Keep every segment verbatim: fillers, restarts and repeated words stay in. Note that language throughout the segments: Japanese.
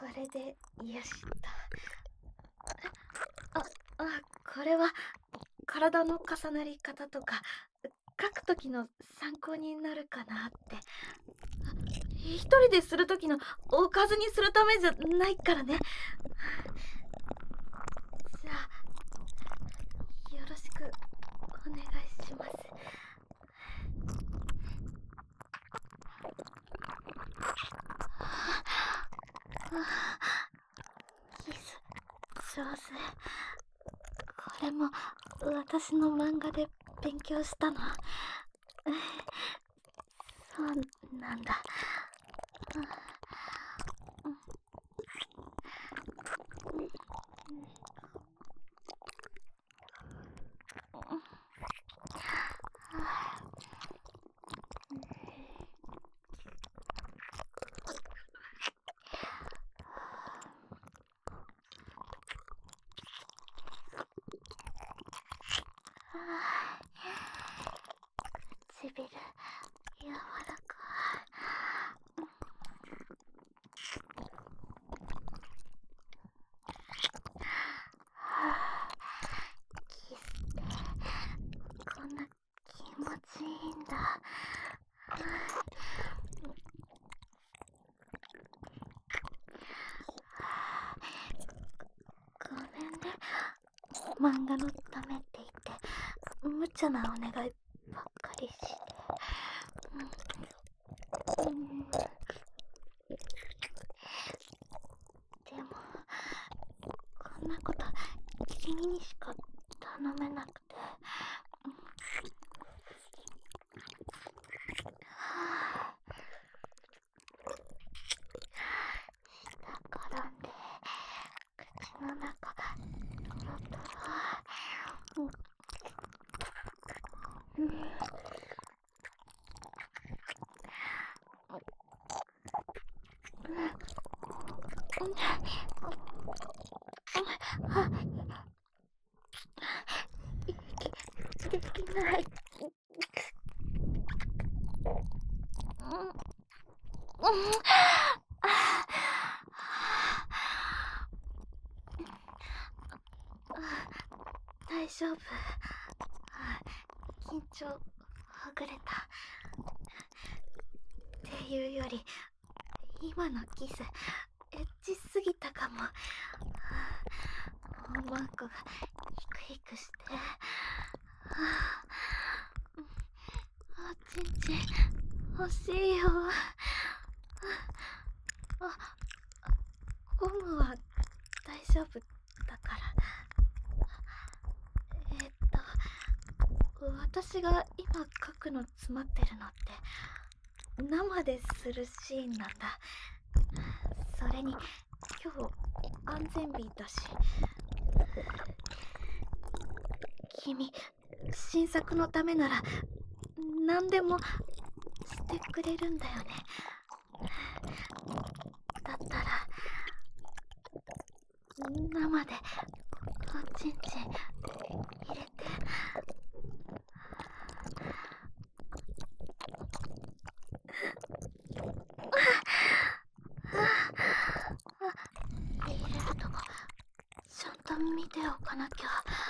れでよしと。あ、あ、これは体の重なり方とか書くときの参考になるかなって。一人でするときのおかずにするためじゃないからね。じゃあよろしくお願いします。キス上手。これも私の漫画で勉強したの。そうなんだ。唇柔らかい。キスってこんな気持ちいいんだ。ごめんね、漫画のためって言って無茶なお願いばっかりして。うん、うん、でもこんなこと君にしか頼めなくて。下からんで口の中がトロトロ。うん、うん、あ、息できない。うん、うん、大丈夫。緊張ほぐれた。っていうより今のキスエッチすぎたかも。マンコがヒクヒクして。あ、ちんちん欲しいよ。あ、ゴムは大丈夫だから。えー、っと私が今書くの詰まってるのって生でするシーンなんだ。それに今日安全日だし。君新作のためなら何でもしてくれるんだよね。だったら生でおちんちん入れて。入れるとこちゃんと見ておかなきゃ。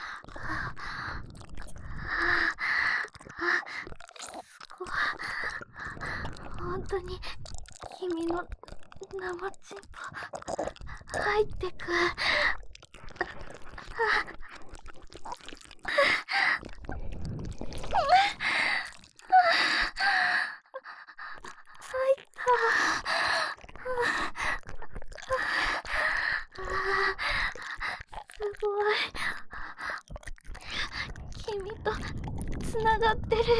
そこは本当に君の生チンポ入ってく。入った。すごい。君とつながってるよ。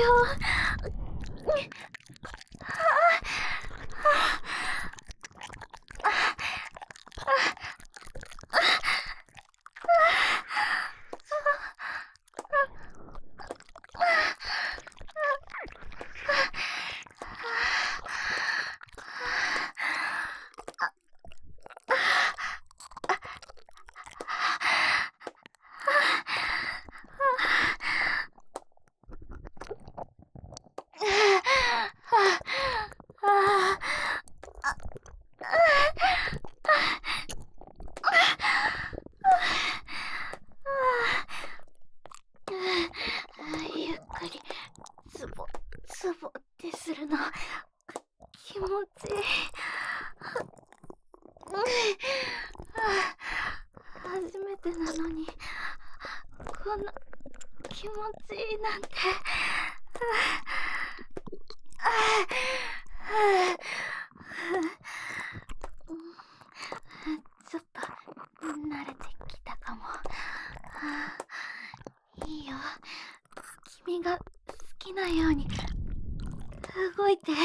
持ちいい。初めてなのにこんな気持ちいいなんて。ちょっと慣れてきたかも。いいよ、君が好きなように動いて。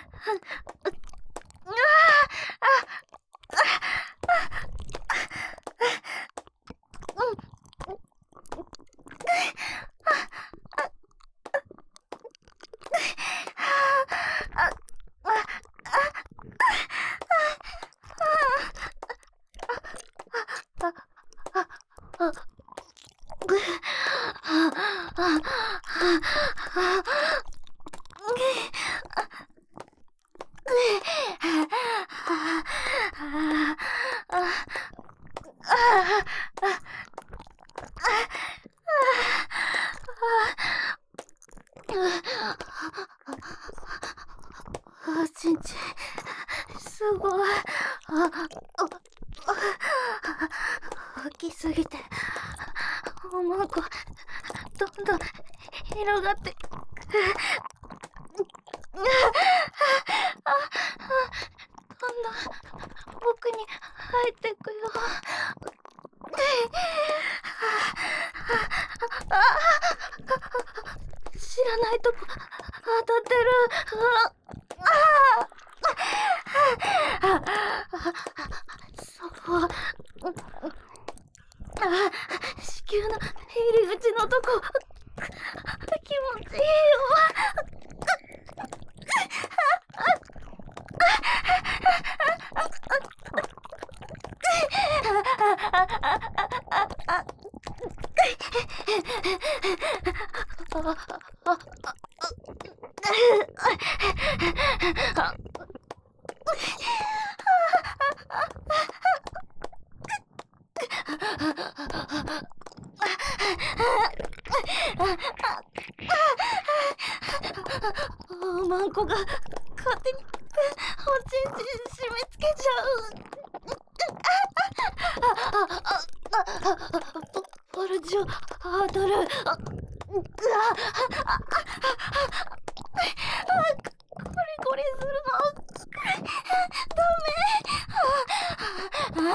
おちんちすごい。大きすぎておまんこどんどん広がってどんどん僕に入ってくよ。知らないとこ当たってる。そこ子宮の入り口のとこ気持ちいいよ。おまんこが勝手におちんち締め付けちゃう。ボルジオ当たる。ゴリゴリするのダメ。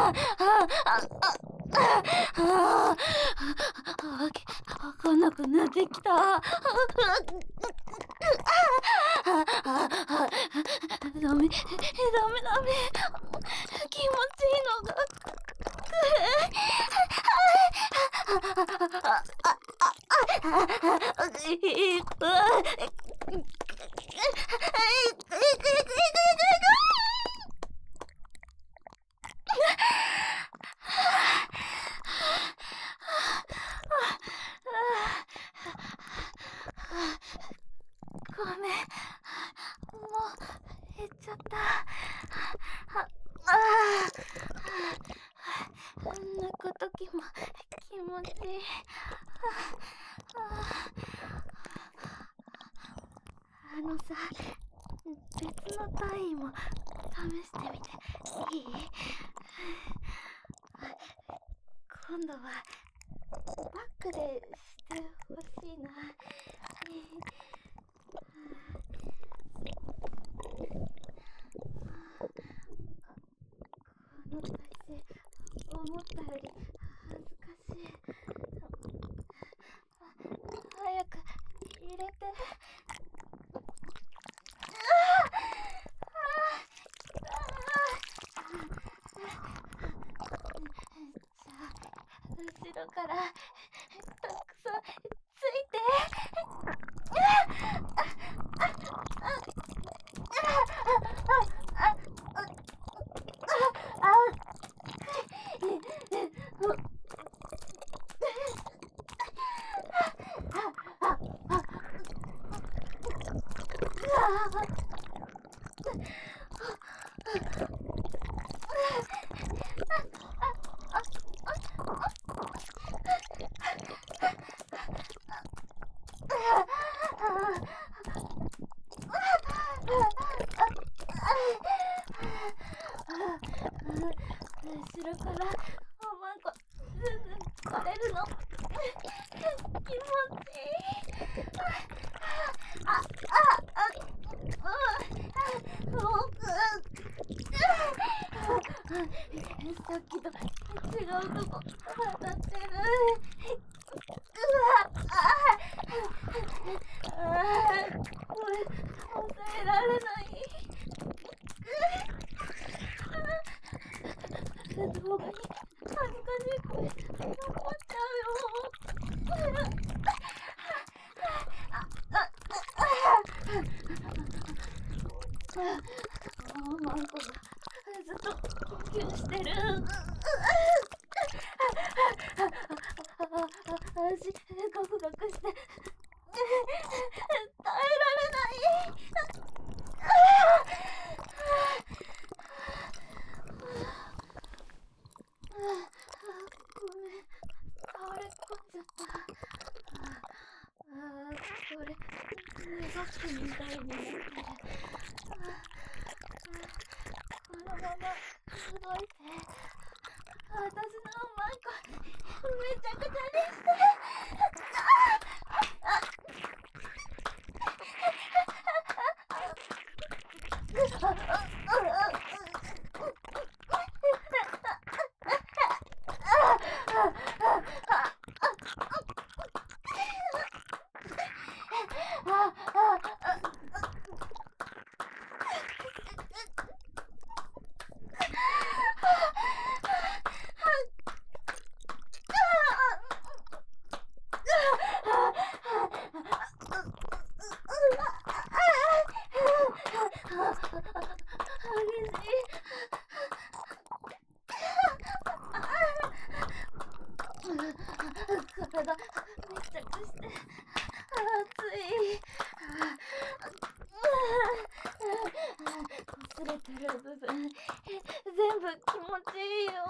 わかんなくなってきた。ダメダメダメ、気持ちいいのが。ごめん、もう減っちゃった。泣くときも気持ちいい。あのさ、別の体位も試してみていい？今度はバックでしてほしいな。この体勢思ったより恥ずかしい。早く入れて。後ろからたくさんついて。 さっきと違うとこ当たってる。うわあああ、これ抑えられない。動画に恥ずかしい声残っちゃうよ。マンコがずっと呼吸してる。足ガクガクして耐えられない。ごめん、倒れ込んじゃった。あー、これ寝ボックみたいになってる。このまま動いて、私のマンコめちゃくちゃにして。体密着して熱い。擦れてる部分全部気持ちいいよ。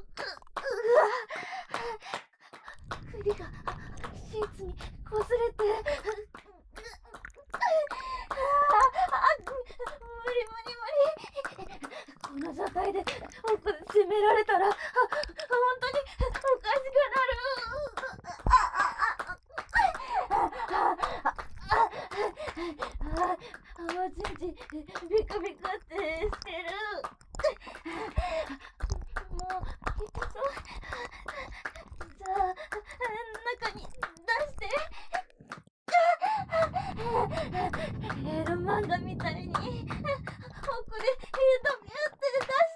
首がシーツに擦れて無理無理無理。この状態で奥で攻められたら本当におかしくなる。おちんちんビクビクってしてる。もう痛そう。じゃあ中に出して。エロ漫画みたいに奥でヒートビュって出して。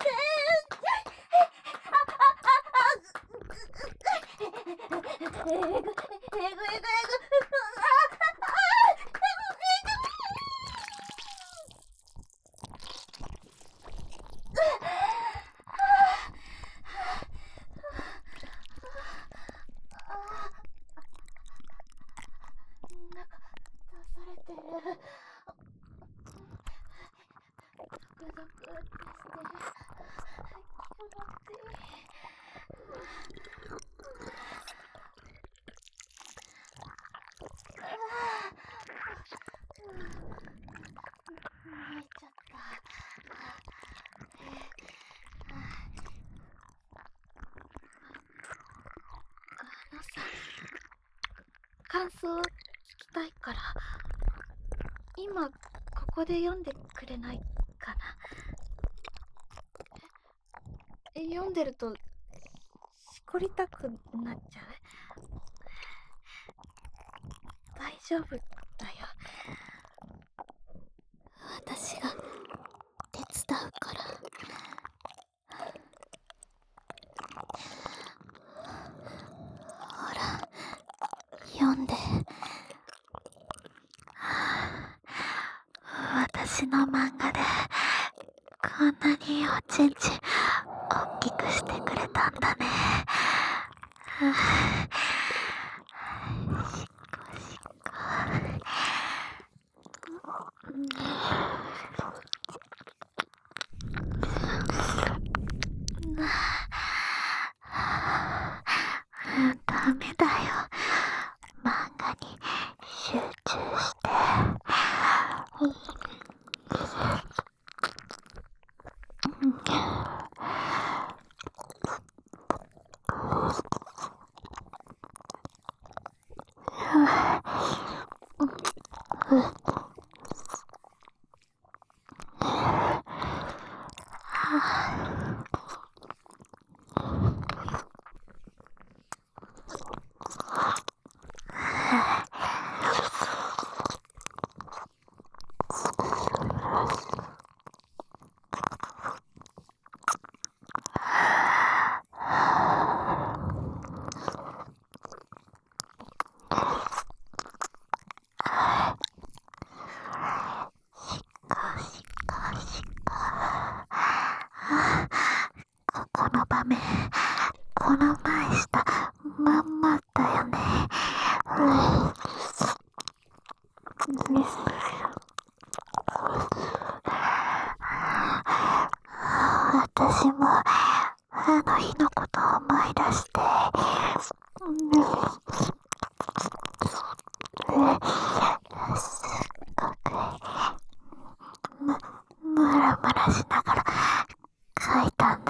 えぐえぐえぐえぐ。感想聞きたいから今ここで読んでくれないかな。え読んでるとしこりたくなっちゃう。大丈夫だよ。私が手伝うから。ほら読んで。私の漫画でこんなにおちんちん大きくしてくれたんだね。しっこしっこ。ダメだよ。漫画に集中して。 ラムラしながら書いたんだ。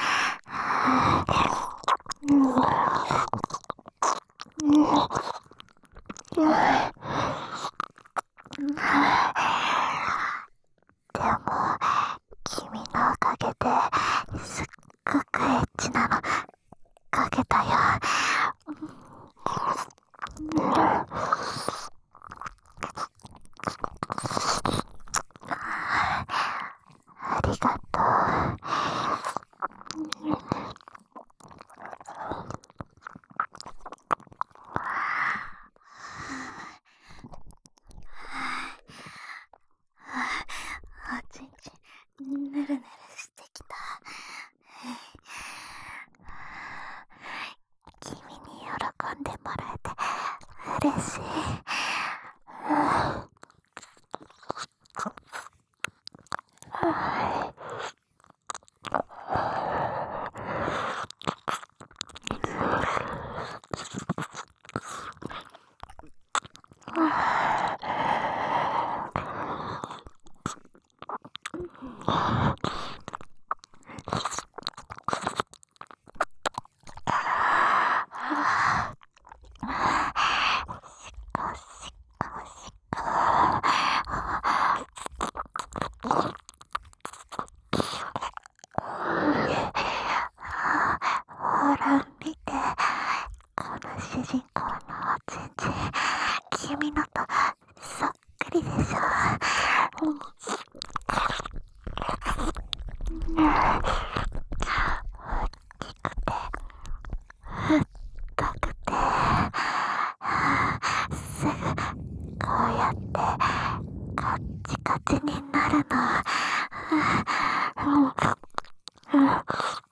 うんうんでも君のおかげですっごくエッチなの書けたよ。ありがとう。おちんちんぬるぬるしてきた。君に喜んでもらえて嬉しい。ほら見て、この主人公のおちんちん、君のとそっくりでしょ。うん大きくて太くてすぐこうやってカッチカチになるの。うんうん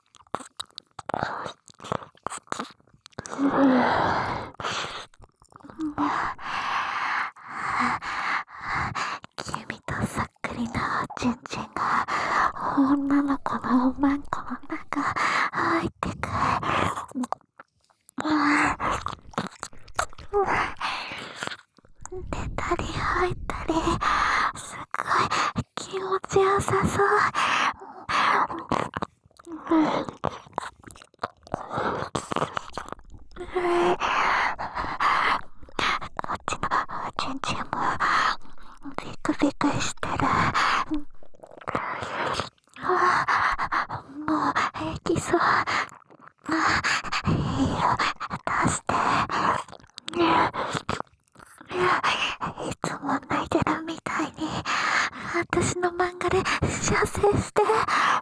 君とそっくりなおちんちんが女の子のおまんこの中入ってく。出たり入ったりすごい気持ちよさそう。こっちのおちんちんもビクビクしてる。もう平気そう。いいよ出して。いつも泣いてるみたいに私の漫画で射精して。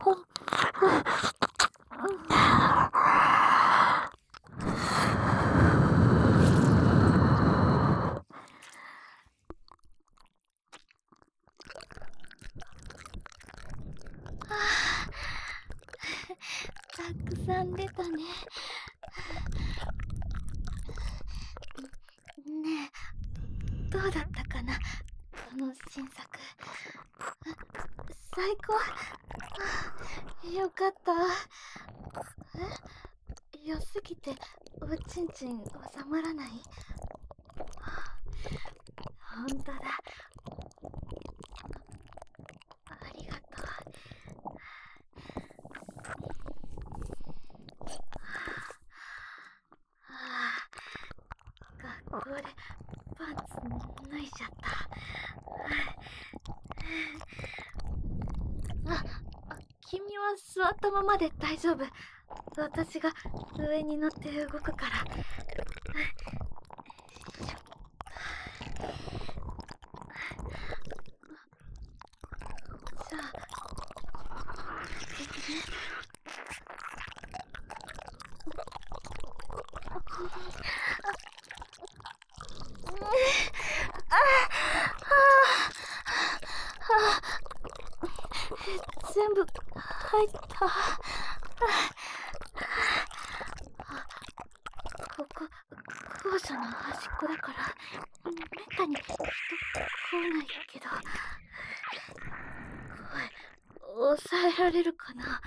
たくさん出たね。ねえ、どうだったかな、この新作。最高。よかった。え、良すぎておちんちん収まらない。ほんとだ。ありがとう。はあ、学校でパンツ脱いじゃった。あ、君は座ったままで大丈夫。私が上に乗って動くから。じゃあ、全部入った。ここ校舎の端っこだからめったに人来ないけど、声抑えられるかな。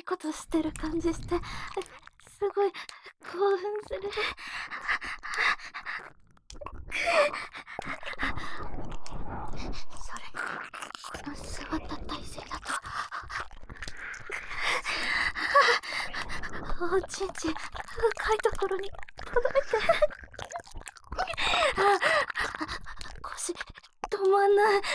ことしてる感じして、すごい興奮する。それに、この座った体勢だと、おちんちん深いところに届いて、腰止まんない。や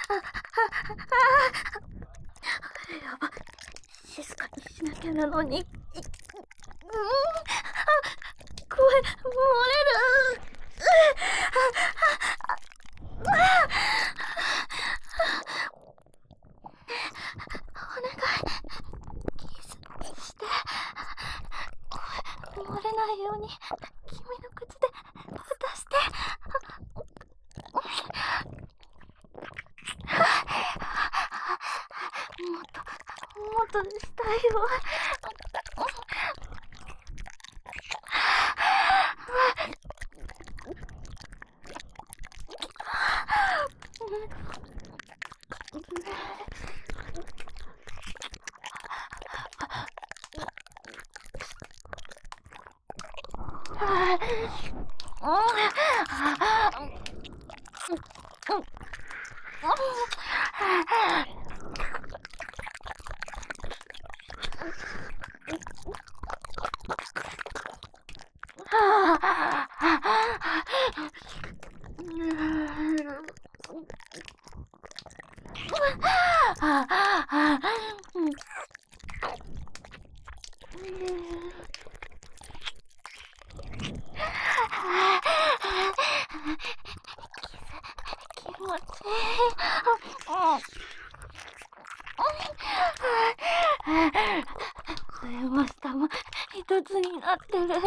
ば、静かにしなきゃなのに。うん、声漏れる。お願い、キスして。声漏れないように君の口で渡して。もっともっとしたいよ。気持ちいい。上も下も一つになってる。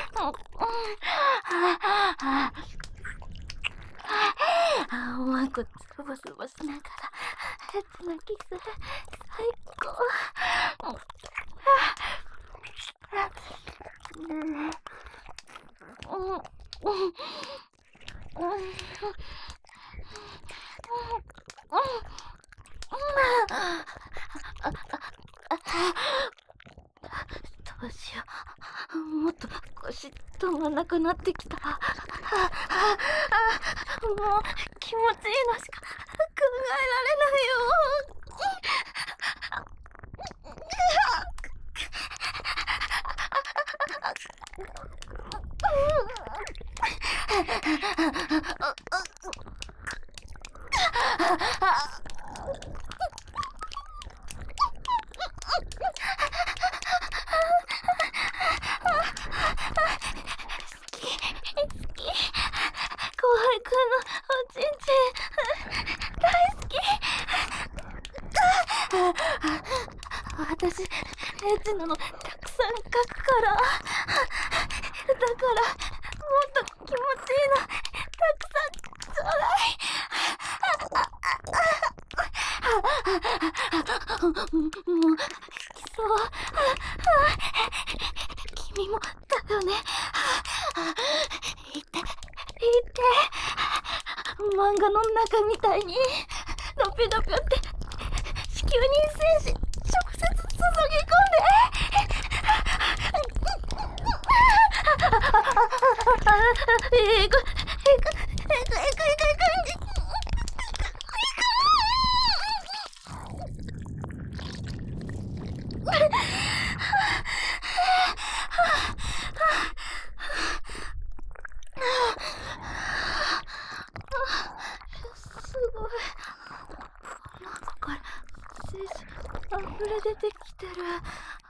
うまくつぶつぶしながらエッチなキス最高。どうしよう、もっと腰止まんなくなってきた。もう気持ちいいのしか考えられないよ。ちんちん大好き。私エッチなのたくさん書くから。だからもっと気持ちいいのたくさんちょうだい。もうきそう。君もだよね。言って言って。漫画の中みたいにドピドピって子宮に精子直接注ぎ込んで。えぐえぐえぐえぐえぐえぐ。すごい。この子から精子溢れ出てきてる。